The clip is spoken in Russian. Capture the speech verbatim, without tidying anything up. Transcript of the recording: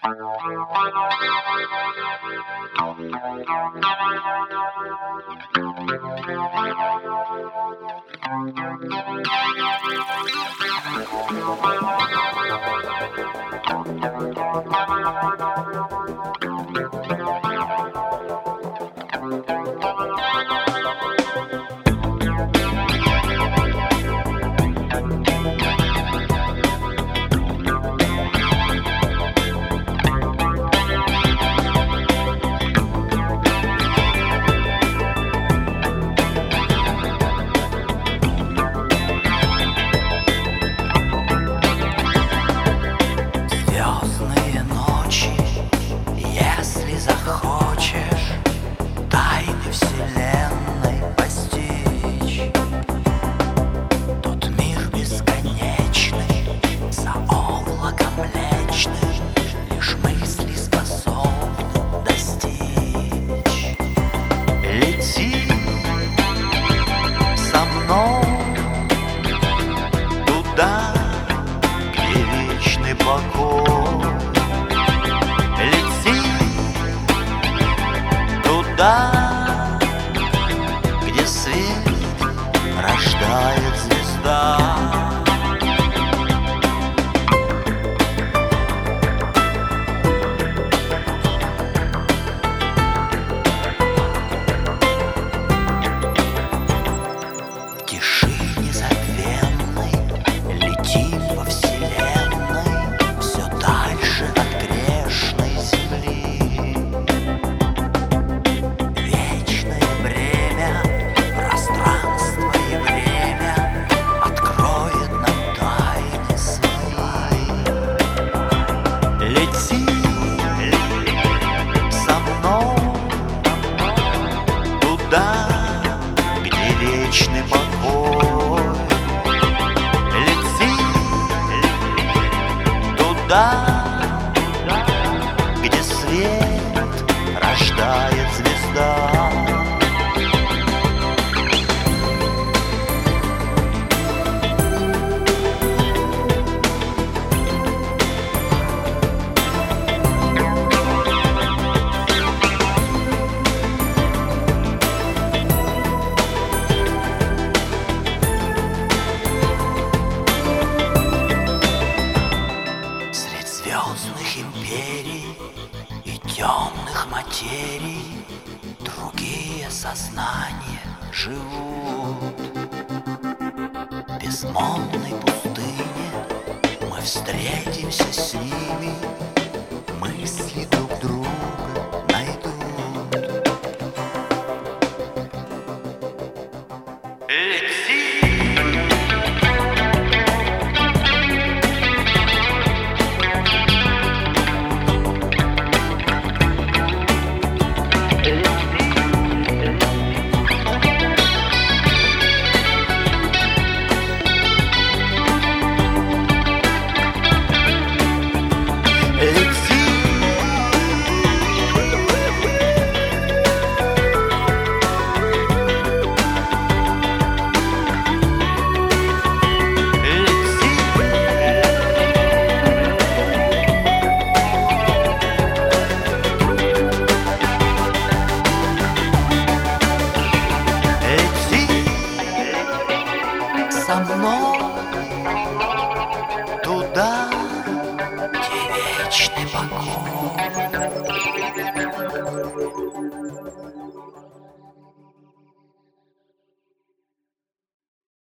Туда, где свет рождает звезда. В тиши незабвенной летим во вселенной все дальше от грешной земли. Вечное бремя, пространство и время откроет нам тайны свои. Лети со мной туда, где вечный покой. Лети туда, где свет рождает звезда. Звездных империй и темных материй другие сознания живут. В безмолвной пустыне мы встретимся с ними, мысли друг друга найдут. Лети! Со мной туда, где вечный покой.